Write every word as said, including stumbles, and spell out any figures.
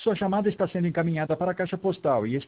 Sua chamada está sendo encaminhada para a caixa postal e